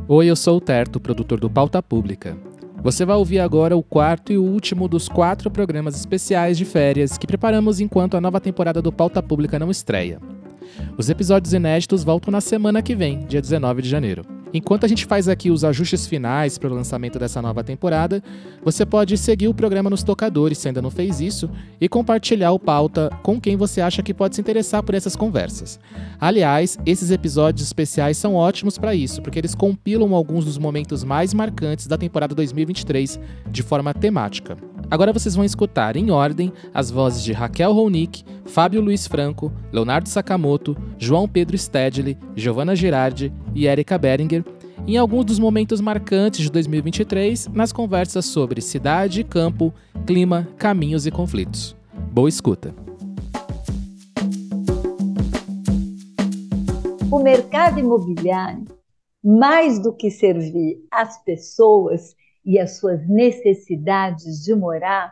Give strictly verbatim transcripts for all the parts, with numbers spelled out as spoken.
Oi, eu sou o Terto, produtor do Pauta Pública. Você vai ouvir agora o quarto e o último dos quatro programas especiais de férias que preparamos enquanto a nova temporada do Pauta Pública não estreia. Os episódios inéditos voltam na semana que vem, dia dezenove de janeiro. Enquanto a gente faz aqui os ajustes finais para o lançamento dessa nova temporada, você pode seguir o programa nos tocadores, se ainda não fez isso, e compartilhar o Pauta com quem você acha que pode se interessar por essas conversas. Aliás, esses episódios especiais são ótimos para isso, porque eles compilam alguns dos momentos mais marcantes da temporada dois mil e vinte e três de forma temática. Agora vocês vão escutar, em ordem, as vozes de Raquel Ronick, Fábio Luiz Franco, Leonardo Sakamoto, João Pedro Stedley, Giovanna Girardi e Érica Beringer, em alguns dos momentos marcantes de dois mil e vinte e três, nas conversas sobre cidade, campo, clima, caminhos e conflitos. Boa escuta! O mercado imobiliário, mais do que servir as pessoas e as suas necessidades de morar,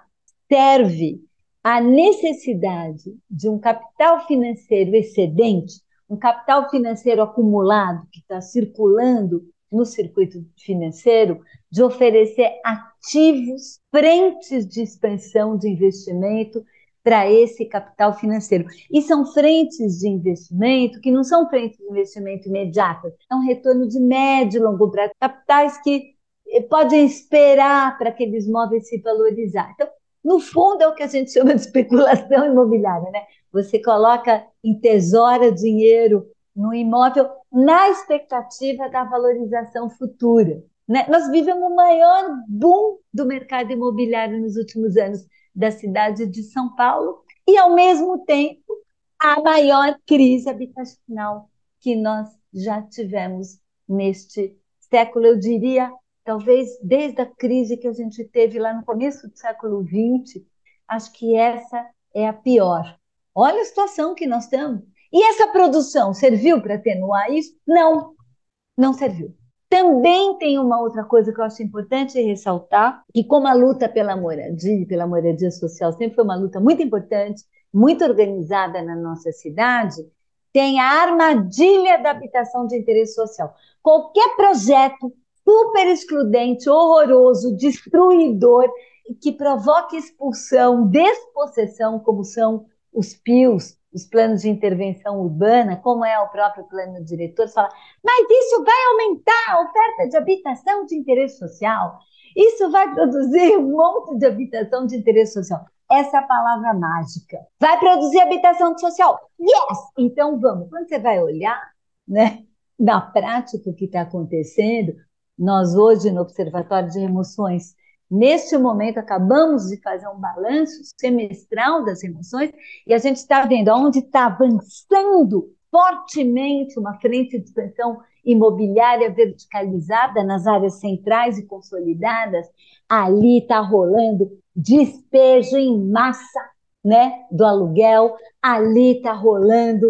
serve à necessidade de um capital financeiro excedente, um capital financeiro acumulado que está circulando no circuito financeiro, de oferecer ativos, frentes de expansão de investimento para esse capital financeiro. E são frentes de investimento que não são frentes de investimento imediatas, é um retorno de médio e longo prazo, capitais que podem esperar para aqueles imóveis se valorizar. Então, no fundo, é o que a gente chama de especulação imobiliária, né? Você coloca em tesoura dinheiro no imóvel na expectativa da valorização futura, né? Nós vivemos o maior boom do mercado imobiliário nos últimos anos da cidade de São Paulo e, ao mesmo tempo, a maior crise habitacional que nós já tivemos neste século, eu diria, talvez desde a crise que a gente teve lá no começo do século vinte, acho que essa é a pior. Olha a situação que nós estamos. E essa produção serviu para atenuar isso? Não, não serviu. Também tem uma outra coisa que eu acho importante ressaltar, que como a luta pela moradia, pela moradia social sempre foi uma luta muito importante, muito organizada na nossa cidade, tem a armadilha da habitação de interesse social. Qualquer projeto super excludente, horroroso, destruidor, que provoque expulsão, despossessão, como são os P I Us, os planos de intervenção urbana, como é o próprio plano diretor, fala, mas isso vai aumentar a oferta de habitação de interesse social, isso vai produzir um monte de habitação de interesse social. Essa é a palavra mágica. Vai produzir habitação social? Yes! Então vamos. Quando você vai olhar, né, na prática o que está acontecendo, nós hoje no Observatório de Remoções, neste momento acabamos de fazer um balanço semestral das remoções e a gente está vendo onde está avançando fortemente uma frente de expansão imobiliária verticalizada nas áreas centrais e consolidadas, ali está rolando despejo em massa, né, do aluguel, ali está rolando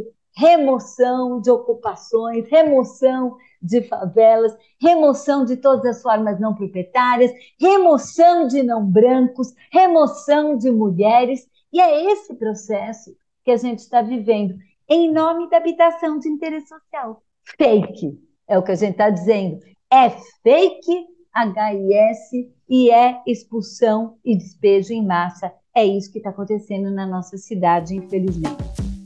remoção de ocupações, remoção de favelas, remoção de todas as formas não proprietárias, remoção de não brancos, remoção de mulheres, e é esse processo que a gente está vivendo em nome da habitação de interesse social. Fake, é o que a gente está dizendo, é fake H I S e é expulsão e despejo em massa, é isso que está acontecendo na nossa cidade, infelizmente.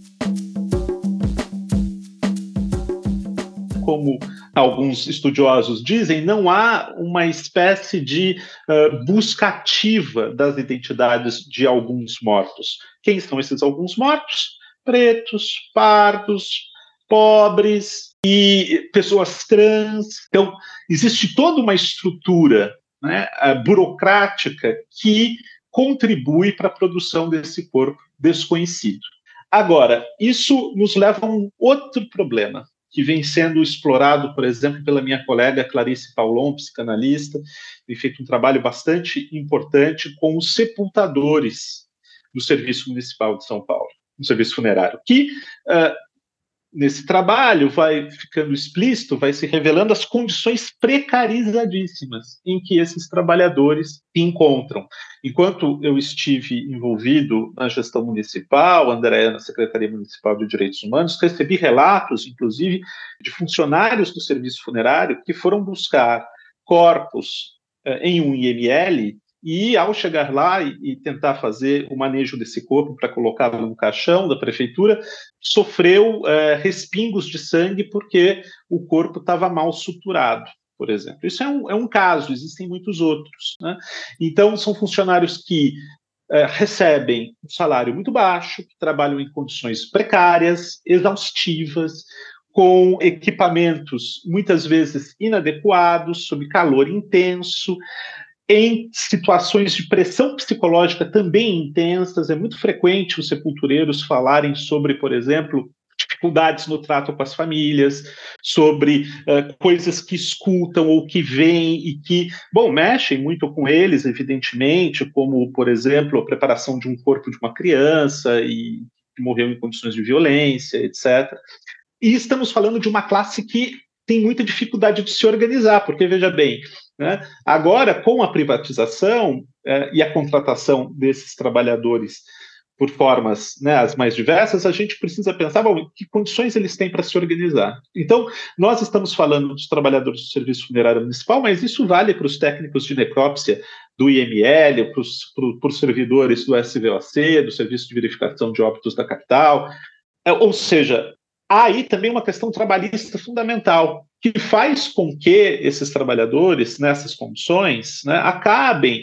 Como alguns estudiosos dizem, não há uma espécie de uh, busca ativa das identidades de alguns mortos. Quem são esses alguns mortos? Pretos, pardos, pobres e pessoas trans. Então, existe toda uma estrutura, né, uh, burocrática que contribui para a produção desse corpo desconhecido. Agora, isso nos leva a um outro problema, que vem sendo explorado, por exemplo, pela minha colega Clarice Paulon, psicanalista, tem feito um trabalho bastante importante com os sepultadores do Serviço Municipal de São Paulo, no serviço funerário, que uh, nesse trabalho vai ficando explícito, vai se revelando as condições precarizadíssimas em que esses trabalhadores se encontram. Enquanto eu estive envolvido na gestão municipal, Andréa, na Secretaria Municipal de Direitos Humanos, recebi relatos, inclusive, de funcionários do serviço funerário que foram buscar corpos eh, em um I M L e, ao chegar lá e, e tentar fazer o manejo desse corpo para colocá-lo no caixão da prefeitura, sofreu é, respingos de sangue porque o corpo estava mal suturado, por exemplo. Isso é um, é um caso, existem muitos outros, né? Então, são funcionários que é, recebem um salário muito baixo, que trabalham em condições precárias, exaustivas, com equipamentos muitas vezes inadequados, sob calor intenso, em situações de pressão psicológica também intensas. É muito frequente os sepultureiros falarem sobre, por exemplo, dificuldades no trato com as famílias, sobre uh, coisas que escutam ou que veem e que, bom, mexem muito com eles, evidentemente, como, por exemplo, a preparação de um corpo de uma criança e que morreu em condições de violência, etcétera. E estamos falando de uma classe que tem muita dificuldade de se organizar, porque, veja bem, né, agora, com a privatização eh, e a contratação desses trabalhadores por formas, né, as mais diversas, a gente precisa pensar, bom, que condições eles têm para se organizar. Então, nós estamos falando dos trabalhadores do Serviço Funerário Municipal, mas isso vale para os técnicos de necrópsia do I M L, para os, para os servidores do S V O C, do Serviço de Verificação de Óbitos da capital, é, ou seja, há aí também uma questão trabalhista fundamental, que faz com que esses trabalhadores, nessas condições, né, acabem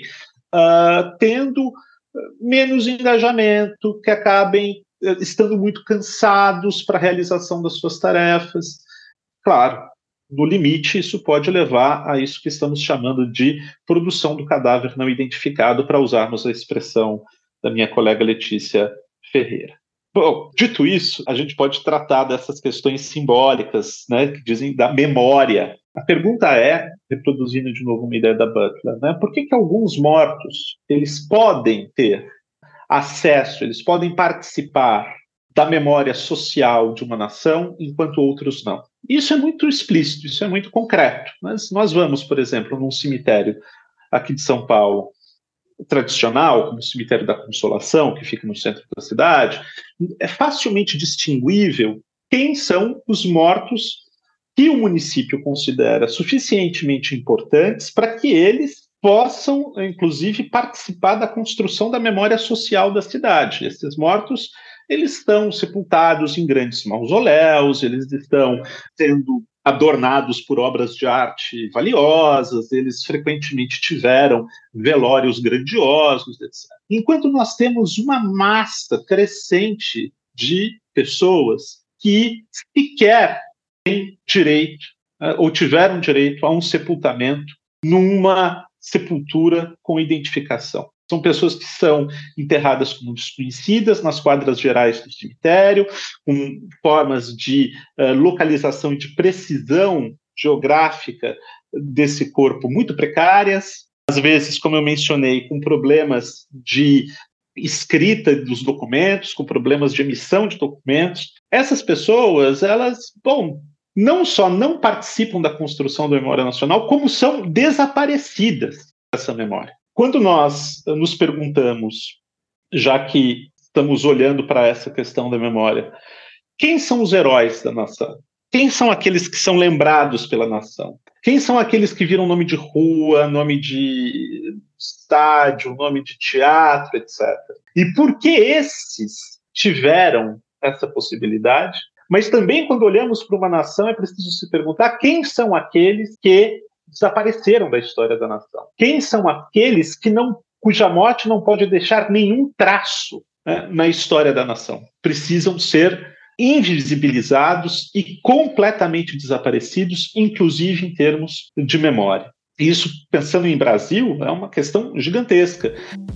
uh, tendo menos engajamento, que acabem uh, estando muito cansados para a realização das suas tarefas. Claro, no limite, isso pode levar a isso que estamos chamando de produção do cadáver não identificado, para usarmos a expressão da minha colega Letícia Ferreira. Bom, dito isso, a gente pode tratar dessas questões simbólicas, né, que dizem da memória. A pergunta é, reproduzindo de novo uma ideia da Butler, né, por que que alguns mortos eles podem ter acesso, eles podem participar da memória social de uma nação, enquanto outros não? Isso é muito explícito, isso é muito concreto. Mas nós vamos, por exemplo, num cemitério aqui de São Paulo, tradicional, como o Cemitério da Consolação, que fica no centro da cidade, é facilmente distinguível quem são os mortos que o município considera suficientemente importantes para que eles possam, inclusive, participar da construção da memória social da cidade. Esses mortos, eles estão sepultados em grandes mausoléus, eles estão sendo adornados por obras de arte valiosas, eles frequentemente tiveram velórios grandiosos, etcétera. Enquanto nós temos uma massa crescente de pessoas que sequer têm direito, ou tiveram direito a um sepultamento numa sepultura com identificação. São pessoas que são enterradas como desconhecidas nas quadras gerais do cemitério, com formas de uh, localização e de precisão geográfica desse corpo muito precárias, às vezes, como eu mencionei, com problemas de escrita dos documentos, com problemas de emissão de documentos. Essas pessoas, elas, bom, não só não participam da construção da memória nacional, como são desaparecidas dessa memória. Quando nós nos perguntamos, já que estamos olhando para essa questão da memória, quem são os heróis da nação? Quem são aqueles que são lembrados pela nação? Quem são aqueles que viram nome de rua, nome de estádio, nome de teatro, etcétera? E por que esses tiveram essa possibilidade? Mas também, quando olhamos para uma nação, é preciso se perguntar quem são aqueles que desapareceram da história da nação. Quem são aqueles que não, cuja morte não pode deixar nenhum traço, né, na história da nação? Precisam ser invisibilizados e completamente desaparecidos, inclusive em termos de memória. E isso, pensando em Brasil, é uma questão gigantesca.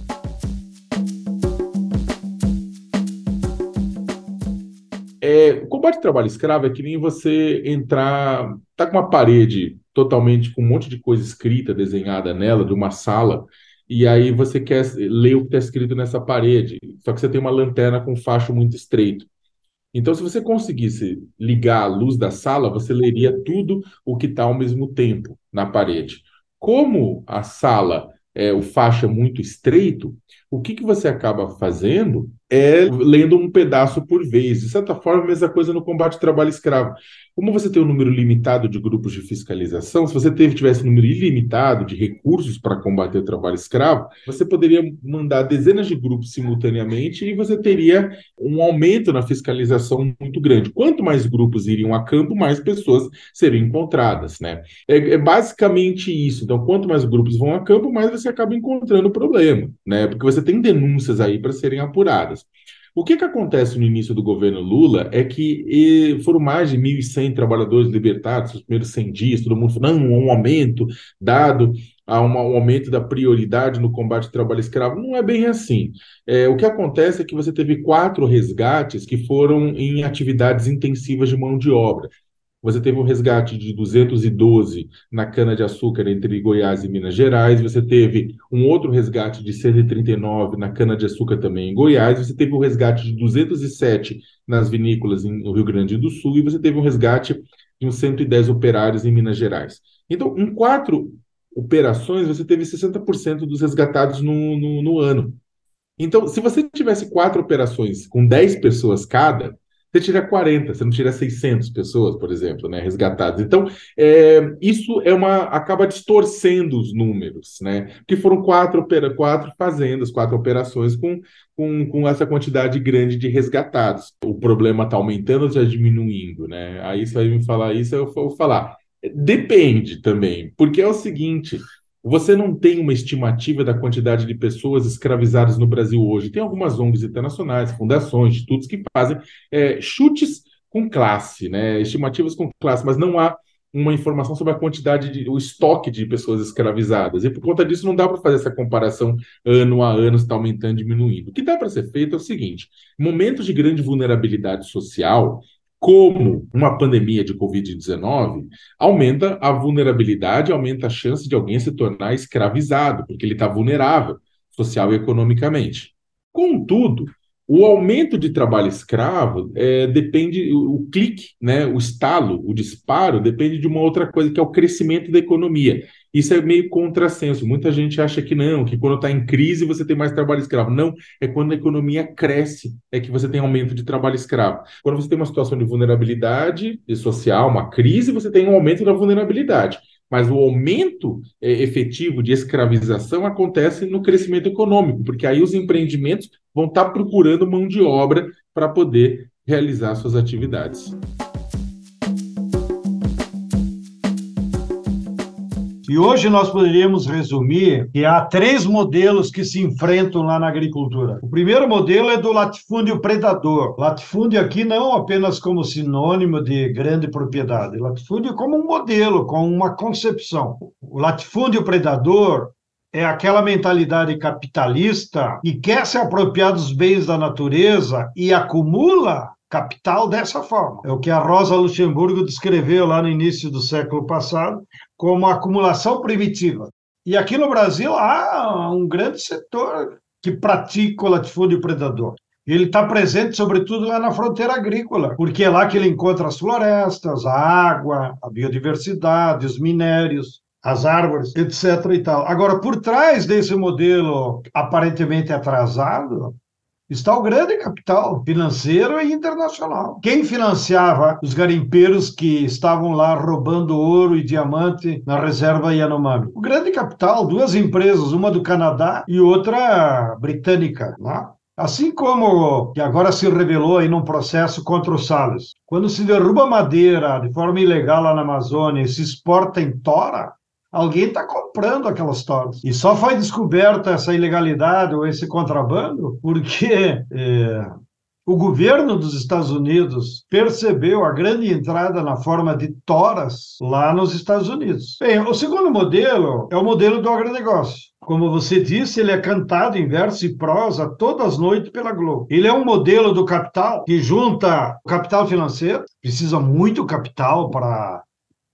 É, o combate ao trabalho escravo é que nem você entrar, tá com uma parede totalmente com um monte de coisa escrita, desenhada nela, de uma sala, e aí você quer ler o que está escrito nessa parede, só que você tem uma lanterna com facho muito estreito. Então, se você conseguisse ligar a luz da sala, você leria tudo o que está ao mesmo tempo na parede. Como a sala, é, o faixa é muito estreito, o que que você acaba fazendo é lendo um pedaço por vez. De certa forma, a mesma coisa no combate ao trabalho escravo. Como você tem um número limitado de grupos de fiscalização, se você teve, tivesse um número ilimitado de recursos para combater o trabalho escravo, você poderia mandar dezenas de grupos simultaneamente e você teria um aumento na fiscalização muito grande. Quanto mais grupos iriam a campo, mais pessoas seriam encontradas, né? É, é basicamente isso. Então, quanto mais grupos vão a campo, mais você acaba encontrando o problema, né? Porque você tem denúncias aí para serem apuradas. O que que acontece no início do governo Lula é que eh, foram mais de mil e cem trabalhadores libertados nos primeiros cem dias, todo mundo falou, não, um aumento dado a uma- um aumento da prioridade no combate ao trabalho escravo. Não é bem assim. É, o que acontece é que você teve quatro resgates que foram em atividades intensivas de mão de obra. Você teve um resgate de duzentos e doze na cana-de-açúcar entre Goiás e Minas Gerais. Você teve um outro resgate de cento e trinta e nove na cana-de-açúcar também em Goiás. Você teve um resgate de duzentos e sete nas vinícolas em- no Rio Grande do Sul. E você teve um resgate de uns cento e dez operários em Minas Gerais. Então, em quatro operações, você teve sessenta por cento dos resgatados no, no, no ano. Então, se você tivesse quatro operações com dez pessoas cada, você tira quarenta, você não tira seiscentas pessoas, por exemplo, né, resgatadas. Então, é, isso é uma, acaba distorcendo os números, né? Porque foram quatro, opera, quatro fazendas, quatro operações com, com, com essa quantidade grande de resgatados. O problema está aumentando ou está diminuindo, né? Aí você vai me falar isso, eu vou falar. Depende também, porque é o seguinte. Você não tem uma estimativa da quantidade de pessoas escravizadas no Brasil hoje. Tem algumas O N Gs internacionais, fundações, institutos que fazem é, chutes com classe, né? Estimativas com classe, mas não há uma informação sobre a quantidade de, o estoque de pessoas escravizadas. E por conta disso não dá para fazer essa comparação ano a ano, se está aumentando, diminuindo. O que dá para ser feito é o seguinte: momentos de grande vulnerabilidade social, como uma pandemia de covid dezenove, aumenta a vulnerabilidade, aumenta a chance de alguém se tornar escravizado, porque ele está vulnerável social e economicamente. Contudo, o aumento de trabalho escravo é, depende, o, o clique, né, o estalo, o disparo, depende de uma outra coisa, que é o crescimento da economia. Isso é meio contrassenso. Muita gente acha que não, que quando está em crise você tem mais trabalho escravo. Não, é quando a economia cresce, é que você tem aumento de trabalho escravo. Quando você tem uma situação de vulnerabilidade social, uma crise, você tem um aumento da vulnerabilidade. Mas o aumento é, efetivo de escravização acontece no crescimento econômico, porque aí os empreendimentos vão estar procurando mão de obra para poder realizar suas atividades. E hoje nós poderíamos resumir que há três modelos que se enfrentam lá na agricultura. O primeiro modelo é do latifúndio predador. Latifúndio aqui não apenas como sinônimo de grande propriedade, latifúndio como um modelo, como uma concepção. O latifúndio predador é aquela mentalidade capitalista que quer se apropriar dos bens da natureza e acumula capital dessa forma. É o que a Rosa Luxemburgo descreveu lá no início do século passado como acumulação primitiva. E aqui no Brasil há um grande setor que pratica o latifúndio predador. Ele está presente, sobretudo, lá na fronteira agrícola, porque é lá que ele encontra as florestas, a água, a biodiversidade, os minérios, as árvores, etc. e tal. Agora, por trás desse modelo aparentemente atrasado, está o grande capital financeiro e internacional. Quem financiava os garimpeiros que estavam lá roubando ouro e diamante na reserva Yanomami? O grande capital, duas empresas, uma do Canadá e outra britânica, né? Assim como que agora se revelou aí num processo contra o Salles. Quando se derruba madeira de forma ilegal lá na Amazônia e se exporta em tora, alguém está comprando aquelas toras. E só foi descoberta essa ilegalidade ou esse contrabando porque é, o governo dos Estados Unidos percebeu a grande entrada na forma de toras lá nos Estados Unidos. Bem, o segundo modelo é o modelo do agronegócio. Como você disse, ele é cantado em verso e prosa todas as noites pela Globo. Ele é um modelo do capital que junta o capital financeiro, precisa muito capital para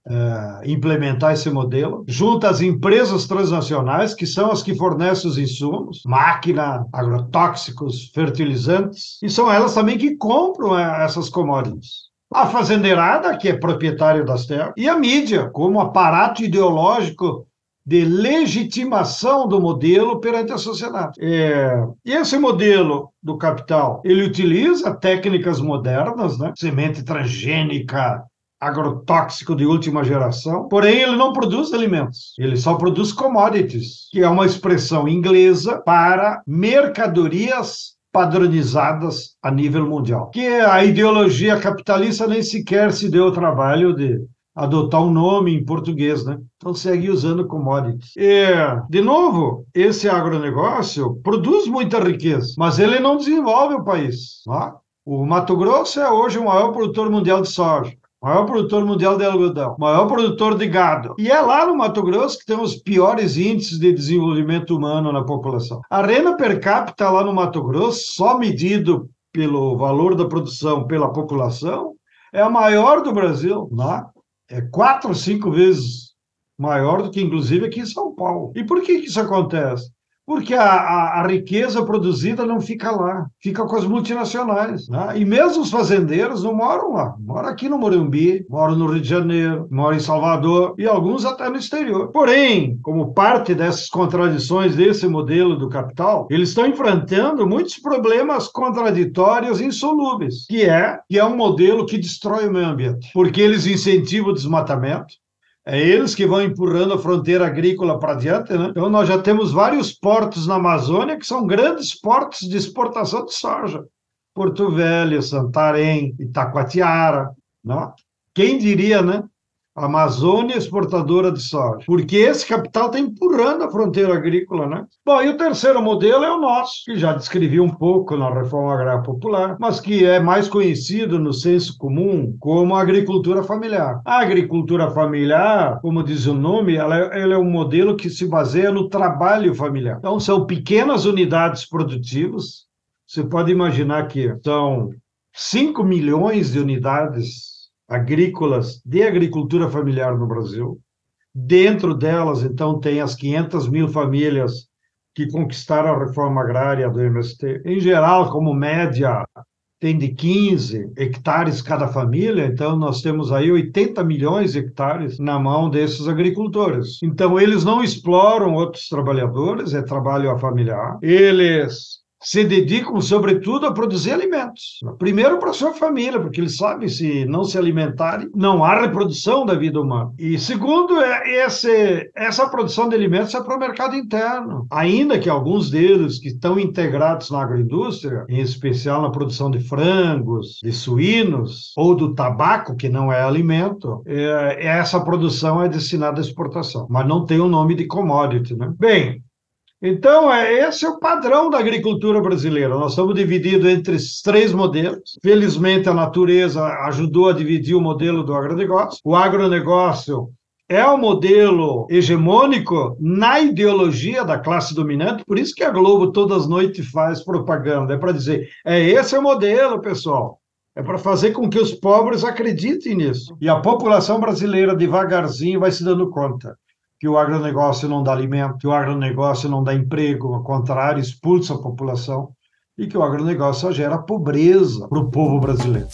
uh, implementar esse modelo, junto às empresas transnacionais, que são as que fornecem os insumos, máquina, agrotóxicos, fertilizantes, e são elas também que compram uh, essas commodities. A fazendeirada, que é proprietária das terras, e a mídia, como aparato ideológico de legitimação do modelo perante a sociedade. É, e esse modelo do capital, ele utiliza técnicas modernas, né? Semente transgênica, agrotóxico de última geração, porém ele não produz alimentos, ele só produz commodities, que é uma expressão inglesa para mercadorias padronizadas a nível mundial. Que a ideologia capitalista nem sequer se deu o trabalho de adotar um nome em português, né? Então segue usando commodities. E, de novo, esse agronegócio produz muita riqueza, mas ele não desenvolve o país. Né? O Mato Grosso é hoje o maior produtor mundial de soja, maior produtor mundial de algodão, maior produtor de gado. E é lá no Mato Grosso que tem os piores índices de desenvolvimento humano na população. A renda per capita lá no Mato Grosso, só medido pelo valor da produção pela população, é a maior do Brasil, né? É quatro ou cinco vezes maior do que, inclusive, aqui em São Paulo. E por que isso acontece? Porque a, a, a riqueza produzida não fica lá, fica com as multinacionais. Né? E mesmo os fazendeiros não moram lá. Moram aqui no Morumbi, moram no Rio de Janeiro, moram em Salvador e alguns até no exterior. Porém, como parte dessas contradições desse modelo do capital, eles estão enfrentando muitos problemas contraditórios e insolúveis, que é, que é um modelo que destrói o meio ambiente, porque eles incentivam o desmatamento. É eles que vão empurrando a fronteira agrícola para adiante, né? Então, nós já temos vários portos na Amazônia que são grandes portos de exportação de soja. Porto Velho, Santarém, Itacoatiara, né? Quem diria, né? Amazônia exportadora de soja. Porque esse capital está empurrando a fronteira agrícola, né? Bom, e o terceiro modelo é o nosso, que já descrevi um pouco na reforma agrária popular, mas que é mais conhecido no senso comum como a agricultura familiar. A agricultura familiar, como diz o nome, ela é, ela é um modelo que se baseia no trabalho familiar. Então, são pequenas unidades produtivas. Você pode imaginar que são cinco milhões de unidades agrícolas de agricultura familiar no Brasil. Dentro delas, então, tem as quinhentas mil famílias que conquistaram a reforma agrária do M S T. Em geral, como média, tem de quinze hectares cada família, então nós temos aí oitenta milhões de hectares na mão desses agricultores. Então, eles não exploram outros trabalhadores, é trabalho familiar. Eles se dedicam, sobretudo, a produzir alimentos. Primeiro para a sua família, porque eles sabem, se não se alimentarem, não há reprodução da vida humana. E segundo, é esse, essa produção de alimentos é para o mercado interno. Ainda que alguns deles que estão integrados na agroindústria, em especial na produção de frangos, de suínos, ou do tabaco, que não é alimento, é, essa produção é destinada à exportação. Mas não tem o nome de commodity, né? Bem, então, esse é o padrão da agricultura brasileira. Nós estamos divididos entre esses três modelos. Felizmente, a natureza ajudou a dividir o modelo do agronegócio. O agronegócio é o modelo hegemônico na ideologia da classe dominante, por isso que a Globo todas as noites faz propaganda. É para dizer, é esse é o modelo, pessoal. É para fazer com que os pobres acreditem nisso. E a população brasileira, devagarzinho, vai se dando conta que o agronegócio não dá alimento, que o agronegócio não dá emprego, ao contrário, expulsa a população, e que o agronegócio só gera pobreza para o povo brasileiro.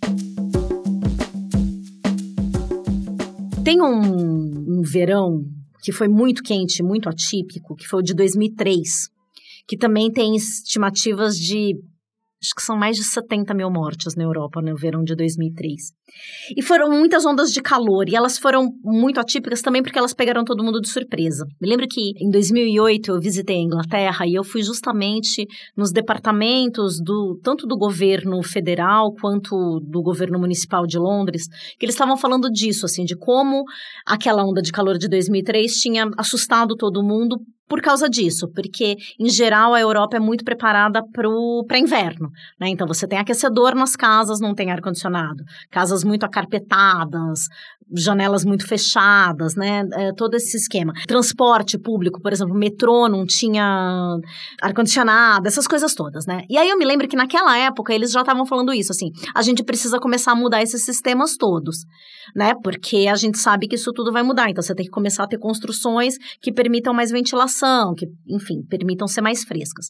Tem um, um verão que foi muito quente, muito atípico, que foi o de dois mil e três, que também tem estimativas de, acho que são mais de setenta mil mortes na Europa no verão de dois mil e três. E foram muitas ondas de calor, e elas foram muito atípicas também porque elas pegaram todo mundo de surpresa. Me lembro que em dois mil e oito eu visitei a Inglaterra e eu fui justamente nos departamentos do tanto do governo federal quanto do governo municipal de Londres, que eles estavam falando disso, assim, de como aquela onda de calor de dois mil e três tinha assustado todo mundo por causa disso, porque, em geral, a Europa é muito preparada para inverno, né? Então, você tem aquecedor nas casas, não tem ar-condicionado. Casas muito acarpetadas, janelas muito fechadas, né? É, todo esse esquema. Transporte público, por exemplo, metrô não tinha ar-condicionado, essas coisas todas, né? E aí eu me lembro que naquela época eles já estavam falando isso, assim, a gente precisa começar a mudar esses sistemas todos, né? Porque a gente sabe que isso tudo vai mudar, então você tem que começar a ter construções que permitam mais ventilação, que, enfim, permitam ser mais frescas.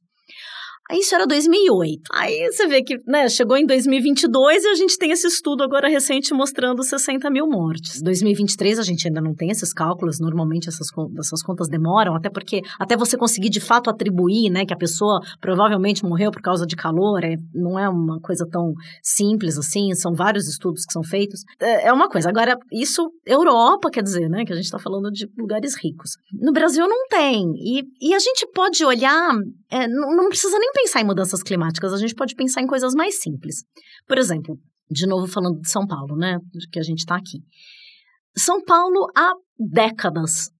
Isso era dois mil e oito. Aí você vê que, né, chegou em dois mil e vinte e dois e a gente tem esse estudo agora recente mostrando sessenta mil mortes. dois mil e vinte e três a gente ainda não tem esses cálculos, normalmente essas, essas contas demoram, até porque, até você conseguir de fato atribuir, né, que a pessoa provavelmente morreu por causa de calor, é, não é uma coisa tão simples assim, são vários estudos que são feitos. É, é uma coisa. Agora, isso, Europa, quer dizer, né, que a gente está falando de lugares ricos. No Brasil não tem. E, e a gente pode olhar, é, não, não precisa nem pensar em mudanças climáticas, a gente pode pensar em coisas mais simples. Por exemplo, de novo falando de São Paulo, né, que a gente está aqui. São Paulo, há décadas,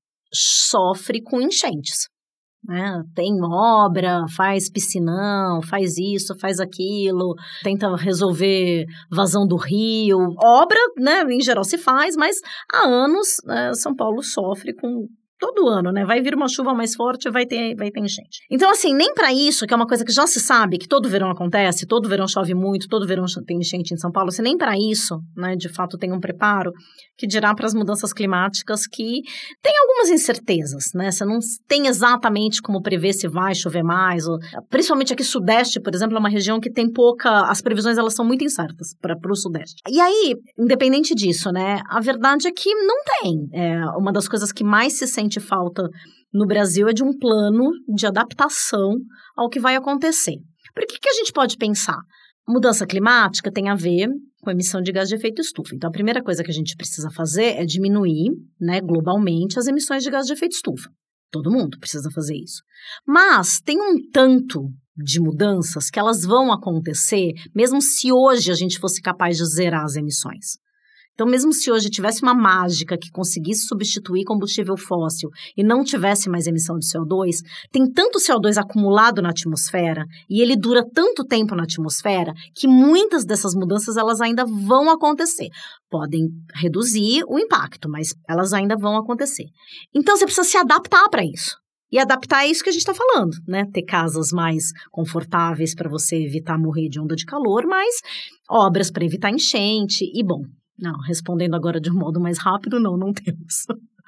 sofre com enchentes. Né? Tem obra, faz piscinão, faz isso, faz aquilo, tenta resolver vazão do rio. Obra, né, em geral se faz, mas há anos né, São Paulo sofre com... Todo ano, né? Vai vir uma chuva mais forte, vai ter, vai ter enchente. Então, assim, nem para isso, que é uma coisa que já se sabe, que todo verão acontece, todo verão chove muito, todo verão tem enchente em São Paulo, se nem para isso, né, de fato tem um preparo, que dirá para as mudanças climáticas que tem algumas incertezas, né? Você não tem exatamente como prever se vai chover mais, ou, principalmente aqui Sudeste, por exemplo, é uma região que tem pouca, as previsões elas são muito incertas para o Sudeste. E aí, independente disso, né, a verdade é que não tem. É, uma das coisas que mais se sente falta no Brasil é de um plano de adaptação ao que vai acontecer. Por que que a gente pode pensar? Mudança climática tem a ver com emissão de gás de efeito estufa. Então, a primeira coisa que a gente precisa fazer é diminuir, né, globalmente as emissões de gás de efeito estufa. Todo mundo precisa fazer isso. Mas tem um tanto de mudanças que elas vão acontecer, mesmo se hoje a gente fosse capaz de zerar as emissões. Então, mesmo se hoje tivesse uma mágica que conseguisse substituir combustível fóssil e não tivesse mais emissão de C O dois, tem tanto C O dois acumulado na atmosfera e ele dura tanto tempo na atmosfera que muitas dessas mudanças elas ainda vão acontecer. Podem reduzir o impacto, mas elas ainda vão acontecer. Então, você precisa se adaptar para isso. E adaptar é isso que a gente está falando, né? Ter casas mais confortáveis para você evitar morrer de onda de calor, mas obras para evitar enchente e, bom, não, respondendo agora de um modo mais rápido, não, não temos.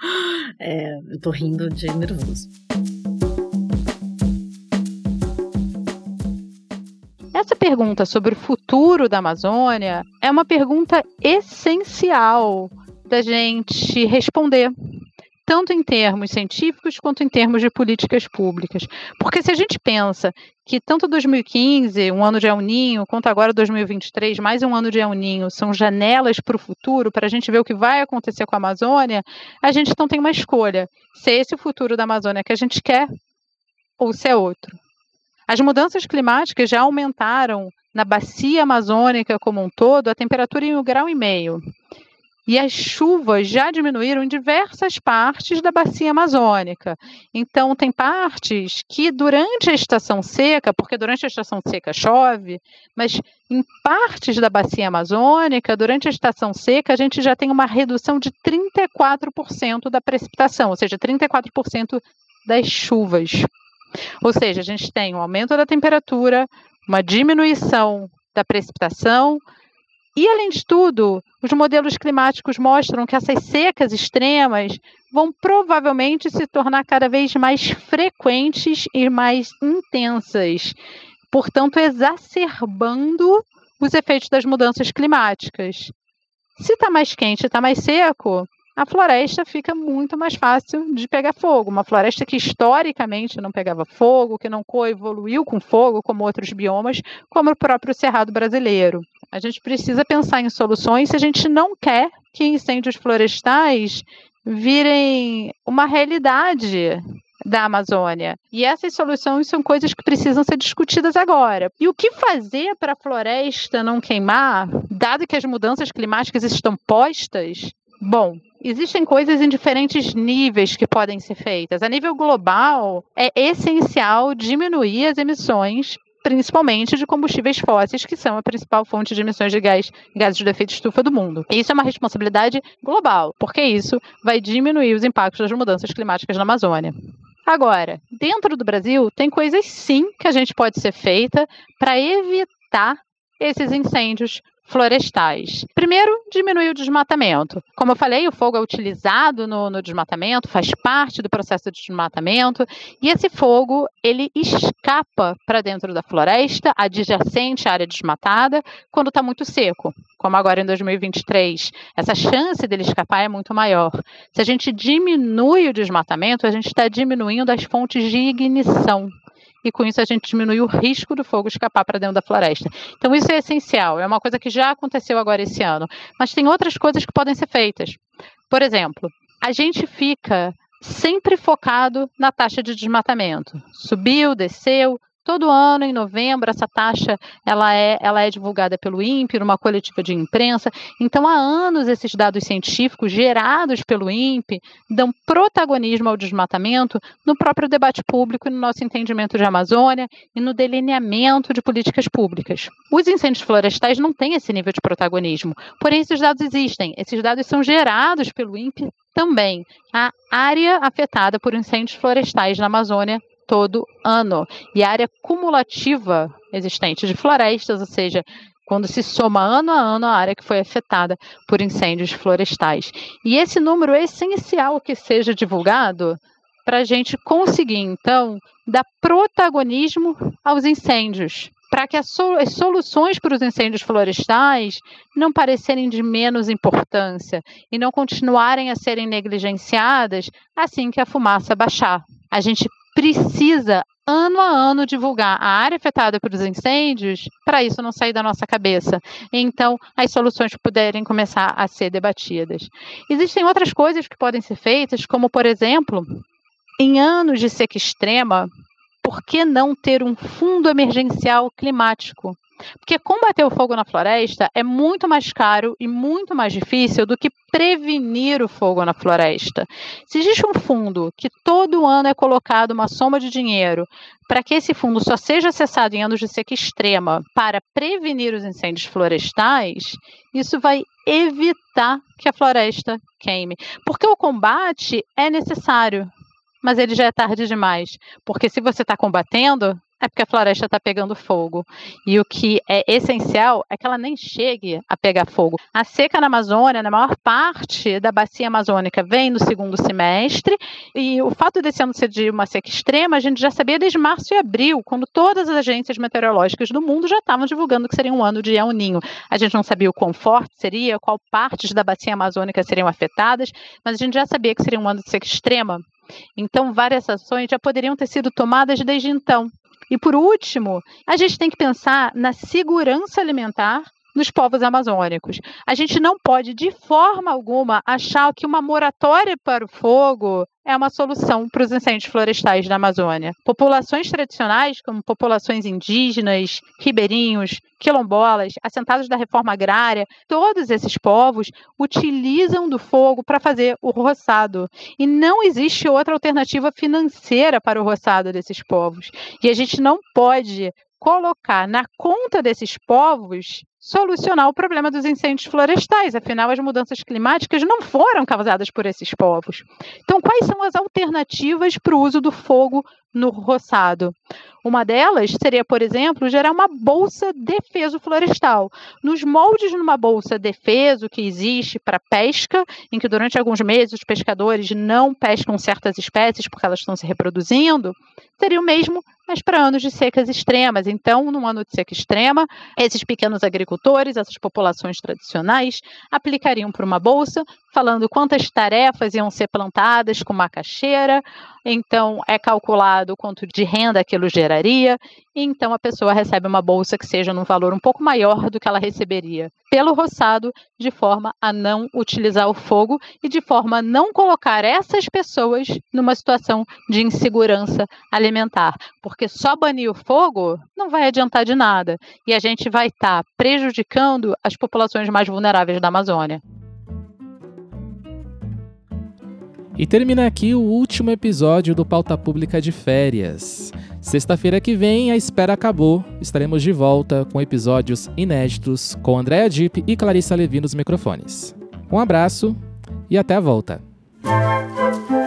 É, eu tô rindo de nervoso. Essa pergunta sobre o futuro da Amazônia é uma pergunta essencial da gente responder, tanto em termos científicos quanto em termos de políticas públicas. Porque se a gente pensa que tanto dois mil e quinze, um ano de El Niño, quanto agora dois mil e vinte e três, mais um ano de El Niño, são janelas para o futuro, para a gente ver o que vai acontecer com a Amazônia, a gente não tem uma escolha. Se é esse o futuro da Amazônia que a gente quer, ou se é outro. As mudanças climáticas já aumentaram na bacia amazônica como um todo a temperatura em um grau e meio. E as chuvas já diminuíram em diversas partes da bacia amazônica. Então, tem partes que durante a estação seca, porque durante a estação seca chove, mas em partes da bacia amazônica, durante a estação seca, a gente já tem uma redução de trinta e quatro por cento da precipitação, ou seja, trinta e quatro por cento das chuvas. Ou seja, a gente tem um aumento da temperatura, uma diminuição da precipitação, e, além de tudo, os modelos climáticos mostram que essas secas extremas vão provavelmente se tornar cada vez mais frequentes e mais intensas, portanto, exacerbando os efeitos das mudanças climáticas. Se está mais quente e está mais seco, a floresta fica muito mais fácil de pegar fogo. Uma floresta que historicamente não pegava fogo, que não coevoluiu com fogo, como outros biomas, como o próprio Cerrado brasileiro. A gente precisa pensar em soluções se a gente não quer que incêndios florestais virem uma realidade da Amazônia. E essas soluções são coisas que precisam ser discutidas agora. E o que fazer para a floresta não queimar, dado que as mudanças climáticas estão postas? Bom, existem coisas em diferentes níveis que podem ser feitas. A nível global, é essencial diminuir as emissões principalmente de combustíveis fósseis, que são a principal fonte de emissões de gás, gases de efeito estufa do mundo. E isso é uma responsabilidade global, porque isso vai diminuir os impactos das mudanças climáticas na Amazônia. Agora, dentro do Brasil, tem coisas sim que a gente pode ser feita para evitar esses incêndios florestais. Primeiro, diminuir o desmatamento. Como eu falei, o fogo é utilizado no, no desmatamento, faz parte do processo de desmatamento, e esse fogo, ele escapa para dentro da floresta, adjacente à área desmatada, quando está muito seco, como agora em dois mil e vinte e três. Essa chance dele escapar é muito maior. Se a gente diminui o desmatamento, a gente está diminuindo as fontes de ignição. E com isso a gente diminui o risco do fogo escapar para dentro da floresta. Então isso é essencial, é uma coisa que já aconteceu agora esse ano. Mas tem outras coisas que podem ser feitas. Por exemplo, a gente fica sempre focado na taxa de desmatamento. Subiu, desceu. Todo ano, em novembro, essa taxa ela é, ela é divulgada pelo INPE, numa coletiva de imprensa. Então, há anos, esses dados científicos gerados pelo INPE dão protagonismo ao desmatamento no próprio debate público e no nosso entendimento de Amazônia e no delineamento de políticas públicas. Os incêndios florestais não têm esse nível de protagonismo, porém, esses dados existem. Esses dados são gerados pelo INPE também. A área afetada por incêndios florestais na Amazônia todo ano. E a área cumulativa existente de florestas, ou seja, quando se soma ano a ano a área que foi afetada por incêndios florestais. E esse número é essencial que seja divulgado para a gente conseguir, então, dar protagonismo aos incêndios, para que as soluções para os incêndios florestais não parecerem de menos importância e não continuarem a serem negligenciadas assim que a fumaça baixar. A gente precisa, ano a ano, divulgar a área afetada pelos incêndios para isso não sair da nossa cabeça. Então, as soluções puderem começar a ser debatidas. Existem outras coisas que podem ser feitas, como, por exemplo, em anos de seca extrema, por que não ter um fundo emergencial climático? Porque combater o fogo na floresta é muito mais caro e muito mais difícil do que prevenir o fogo na floresta. Se existe um fundo que todo ano é colocado uma soma de dinheiro para que esse fundo só seja acessado em anos de seca extrema para prevenir os incêndios florestais, isso vai evitar que a floresta queime. Porque o combate é necessário, mas ele já é tarde demais. Porque se você está combatendo, é porque a floresta está pegando fogo. E o que é essencial é que ela nem chegue a pegar fogo. A seca na Amazônia, na maior parte da bacia amazônica, vem no segundo semestre. E o fato desse ano ser de uma seca extrema, a gente já sabia desde março e abril, quando todas as agências meteorológicas do mundo já estavam divulgando que seria um ano de El Niño. A gente não sabia o quão forte seria, qual partes da bacia amazônica seriam afetadas, mas a gente já sabia que seria um ano de seca extrema. Então, várias ações já poderiam ter sido tomadas desde então. E, por último, a gente tem que pensar na segurança alimentar dos povos amazônicos. A gente não pode, de forma alguma, achar que uma moratória para o fogo é uma solução para os incêndios florestais da Amazônia. Populações tradicionais, como populações indígenas, ribeirinhos, quilombolas, assentados da reforma agrária, todos esses povos utilizam do fogo para fazer o roçado. E não existe outra alternativa financeira para o roçado desses povos. E a gente não pode colocar na conta desses povos solucionar o problema dos incêndios florestais. Afinal, as mudanças climáticas não foram causadas por esses povos. Então, quais são as alternativas para o uso do fogo no roçado? Uma delas seria, por exemplo, gerar uma bolsa defeso florestal. Nos moldes numa bolsa defeso que existe para pesca, em que durante alguns meses os pescadores não pescam certas espécies porque elas estão se reproduzindo, seria o mesmo, mas para anos de secas extremas. Então, num ano de seca extrema, esses pequenos agricultores, essas populações tradicionais, aplicariam por uma bolsa, falando quantas tarefas iam ser plantadas com macaxeira. Então, é calculado quanto de renda aquilo geraria, e então a pessoa recebe uma bolsa que seja num valor um pouco maior do que ela receberia pelo roçado, de forma a não utilizar o fogo e de forma a não colocar essas pessoas numa situação de insegurança alimentar. Porque só banir o fogo não vai adiantar de nada, e a gente vai estar prejudicando as populações mais vulneráveis da Amazônia. E termina aqui o último episódio do Pauta Pública de Férias. Sexta-feira que vem, a espera acabou. Estaremos de volta com episódios inéditos com Andréa Dipp e Clarissa Levi nos microfones. Um abraço e até a volta.